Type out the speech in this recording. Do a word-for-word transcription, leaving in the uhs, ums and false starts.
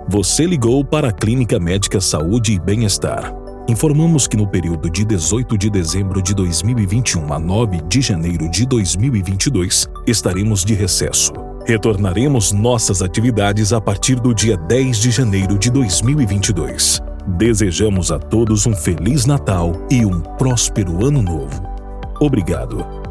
Você ligou para a Clínica Médica Saúde e Bem-Estar. Informamos que no período de dezoito de dezembro de dois mil e vinte e um a nove de janeiro de dois mil e vinte e dois, estaremos de recesso. Retornaremos nossas atividades a partir do dia dez de janeiro de dois mil e vinte e dois. Desejamos a todos um Feliz Natal e um próspero Ano Novo. Obrigado.